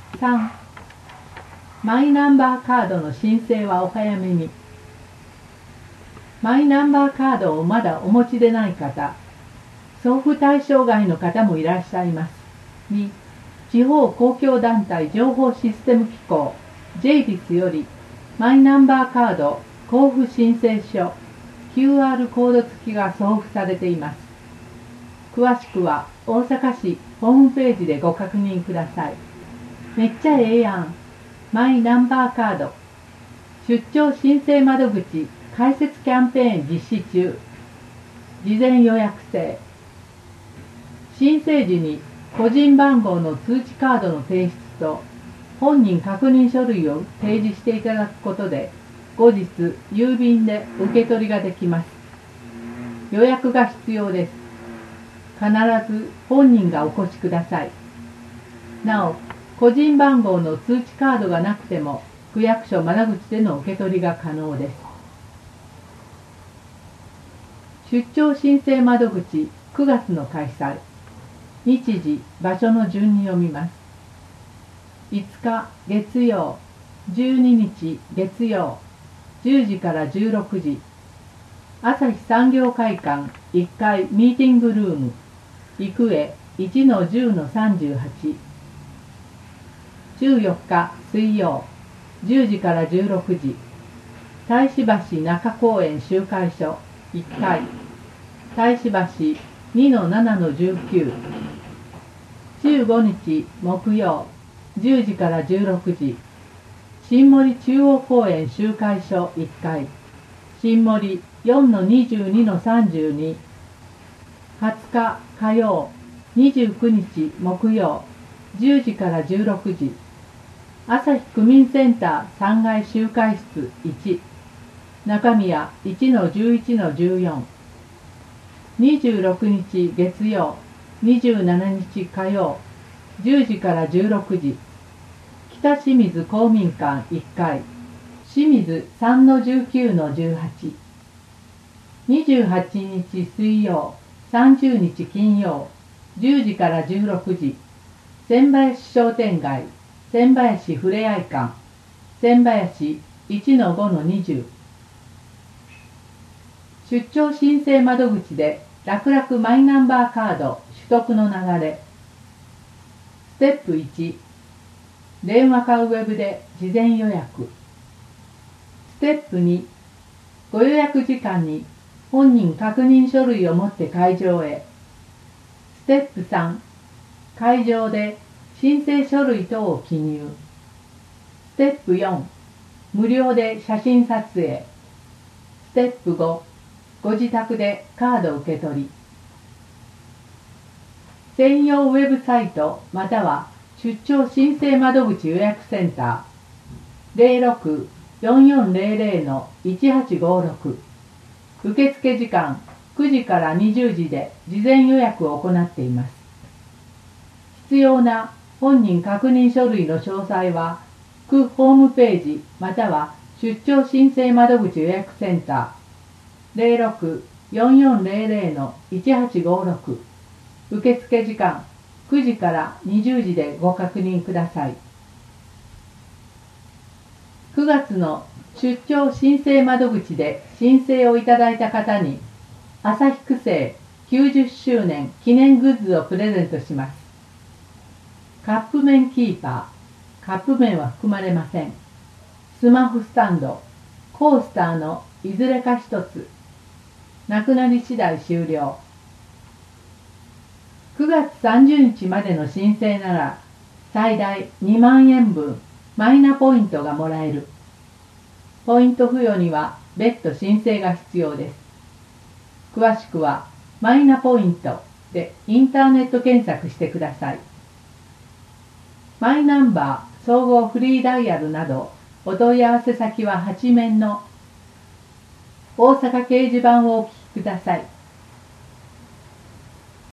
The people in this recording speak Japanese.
3、マイナンバーカードの申請はお早めに。マイナンバーカードをまだお持ちでない方、送付対象外の方もいらっしゃいます。2、地方公共団体情報システム機構 JBIS よりマイナンバーカード交付申請書 QR コード付きが送付されています。詳しくは大阪市ホームページでご確認ください。めっちゃええやん。マイナンバーカード出張申請窓口開設キャンペーン実施中。事前予約制。申請時に個人番号の通知カードの提出と本人確認書類を提示していただくことで後日郵便で受け取りができます。予約が必要です。必ず本人がお越しください。なお、個人番号の通知カードがなくても区役所窓口での受け取りが可能です。出張申請窓口9月の開催。日時、場所の順に読みます。5日月曜、12日月曜、10時から16時。朝日産業会館1階ミーティングルーム、育英 1-10-38。14日水曜、10時から16時。大師橋中公園集会所1階、大師橋 2-7-19。15日木曜、10時から16時。新森中央公園集会所1階、新森 4-22-32。20日火曜、29日木曜、10時から16時。朝日区民センター3階集会室1、中宮 1-11-14。26日月曜、27日火曜、10時から16時。北清水公民館1階、清水 3-19-18。28日水曜、30日金曜、10時から16時。千林商店街、千林ふれあい館、千林 1-5-20。出張申請窓口で楽々マイナンバーカード取得の流れ。ステップ1、電話かウェブで事前予約。ステップ2、ご予約時間に本人確認書類を持って会場へ。ステップ3、会場で申請書類等を記入。ステップ4、無料で写真撮影。ステップ5、ご自宅でカード受け取り。専用ウェブサイトまたは出張申請窓口予約センター 06-4400-1856。受付時間9時から20時で事前予約を行っています。必要な本人確認書類の詳細は区ホームページまたは出張申請窓口予約センター 06-4400-1856。受付時間9時から20時でご確認ください。9月の出張申請窓口で申請をいただいた方に朝日区政90周年記念グッズをプレゼントします。カップ麺キーパー、カップ麺は含まれません。スマホスタンド、コースターのいずれか一つ。なくなり次第終了。9月30日までの申請なら最大2万円分マイナポイントがもらえる。ポイント付与には別途申請が必要です。詳しくはマイナポイントでインターネット検索してください。マイナンバー総合フリーダイヤルなどお問い合わせ先は8面の大阪掲示板をお聞きください。